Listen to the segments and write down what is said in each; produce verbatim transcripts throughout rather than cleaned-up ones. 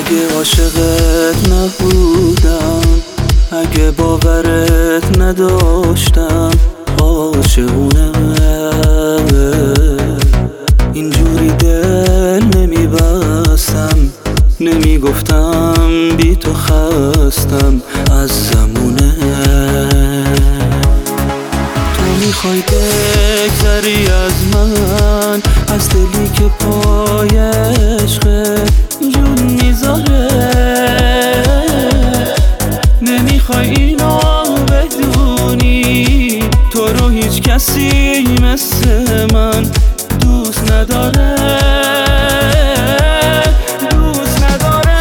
اگه عاشقت نبودم، اگه باورت نداشتم، عاشقونه اینجوری دل نمیبستم، نمیگفتم بی تو خستم از زمونه. تو میخوای بگذری از من، از دلی که پای عشقه جون میذاره. نمیخوای اینو بدونی، تو رو هیچ کسی مثل من دوست نداره، دوست نداره.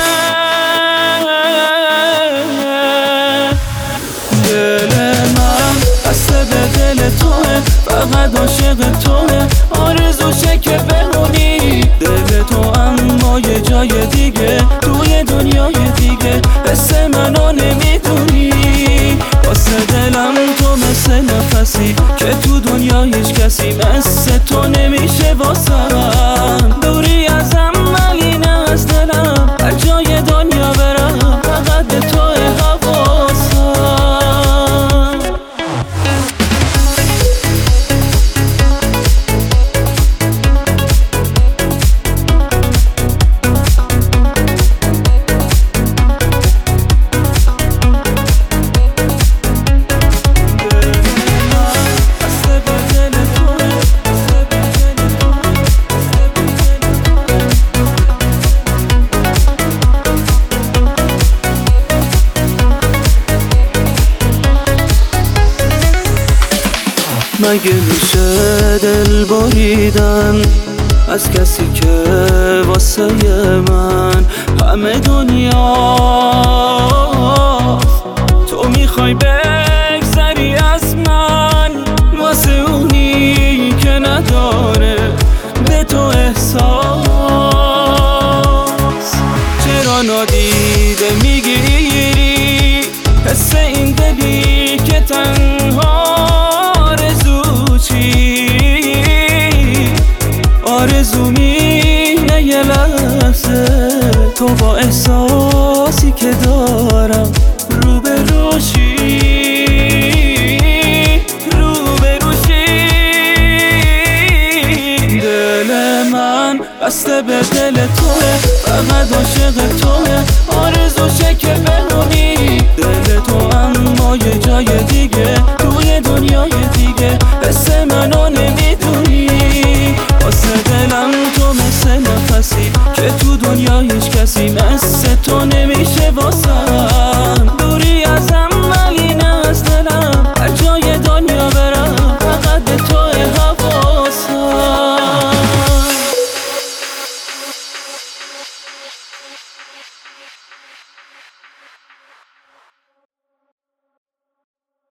دل من بسته به دل توه، فقط عاشق توه، آرزوشه که بمونی دل تو، اما یه جای دیگه توی دنیای دیگه مثل منو نمیدونی. واسه دلم تو مثل نفسی که تو دنیا هیچ کسی مثل تو نمیشه واسم. دوری ازم ولی نه از دلم، هر جای دنیا برم فقط به تو حواسم. مگه میشه دل بریدن از کسی که واسه من همه دنیا؟ تو میخوای بگذری از من واسه اونی که نداره به تو احساس. چرا نادیده میگیری حس این دلی که تنها آرزو مینه یه لحظه تو با احساسی که دارم رو به روشی، رو به روشی. دل من بسته به دل توه، فقط عاشق توه، آرزوشه که بمونی دل تو، اما یه جای دیگه توی دنیای دیگه مثل منو نمیدونی. واسه دلم تو مثل نفسی که تو دنیا هیچ کسی مثل تو نمی